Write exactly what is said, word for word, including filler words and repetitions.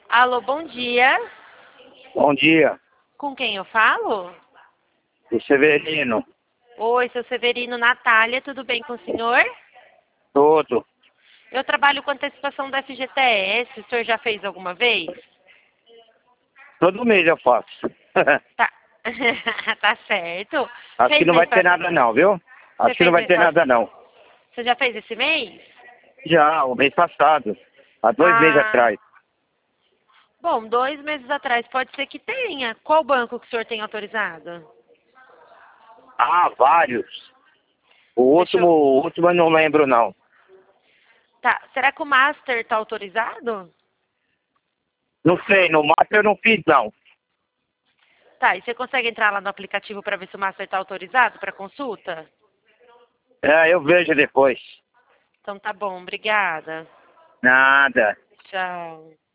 Alô, bom dia. Bom dia, Com quem eu falo? o Severino. Oi, seu Severino, Natália, tudo bem com o senhor? Todo. Eu trabalho com antecipação da F G T S, o senhor já fez alguma vez? Todo mês eu faço. Tá, tá certo. Acho que Fez não vai mês ter pa- nada não, viu? Você Acho que não fez vai mês ter pa- nada não. Você já fez esse mês? Já, o mês passado. Há dois meses Ah, atrás. bom, dois meses atrás pode ser que tenha. Qual banco que o senhor tem autorizado? Ah, vários. O Deixa último, eu... o último eu não lembro não. Tá, será que o Master tá autorizado? Não sei, no Master eu não fiz não. Tá, e você consegue entrar lá no aplicativo para ver se o Master tá autorizado para consulta? É, eu vejo depois. Então tá bom, obrigada. Nada. Tchau.